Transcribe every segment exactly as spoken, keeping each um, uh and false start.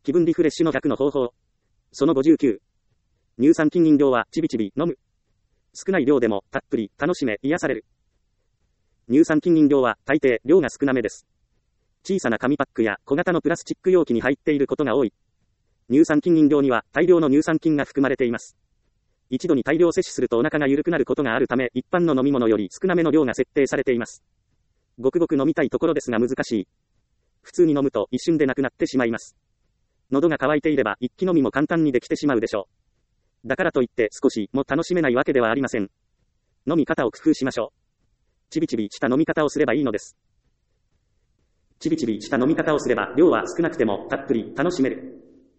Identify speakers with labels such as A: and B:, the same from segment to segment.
A: 気分リフレッシュの逆の方法。そのごじゅうきゅう。乳酸菌飲料はちびちび飲む。少ない量でもたっぷり楽しめ癒される。乳酸菌飲料は大抵量が少なめです。小さな紙パックや小型のプラスチック容器に入っていることが多い。乳酸菌飲料には大量の乳酸菌が含まれています。一度に大量摂取するとお腹が緩くなることがあるため、一般の飲み物より少なめの量が設定されています。ごくごく飲みたいところですが難しい。普通に飲むと一瞬でなくなってしまいます。喉が渇いていれば一気飲みも簡単にできてしまうでしょう。だからといって少しも楽しめないわけではありません。飲み方を工夫しましょう。ちびちびした飲み方をすればいいのです。ちびちびした飲み方をすれば量は少なくてもたっぷり楽しめる。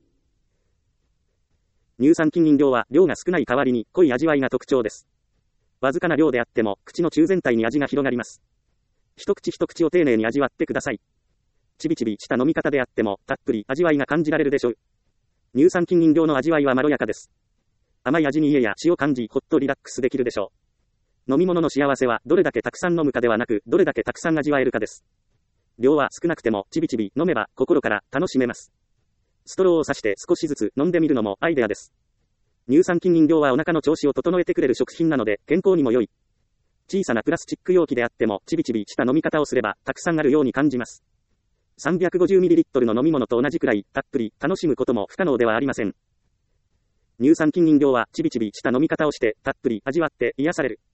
A: 乳酸菌飲料は量が少ない代わりに濃い味わいが特徴です。わずかな量であっても口の中全体に味が広がります。一口一口を丁寧に味わってください。ちびちびした飲み方であってもたっぷり味わいが感じられるでしょう。乳酸菌飲料の味わいはまろやかです。甘い味に家や血を感じほっとリラックスできるでしょう。飲み物の幸せはどれだけたくさん飲むかではなくどれだけたくさん味わえるかです。量は少なくてもちびちび飲めば心から楽しめます。ストローを刺して少しずつ飲んでみるのもアイデアです。乳酸菌飲料はお腹の調子を整えてくれる食品なので健康にも良い。小さなプラスチック容器であってもちびちびした飲み方をすればたくさんあるように感じます。さんびゃくごじゅうミリリットル の飲み物と同じくらいたっぷり楽しむことも不可能ではありません。乳酸菌飲料はちびちびした飲み方をしてたっぷり味わって癒される。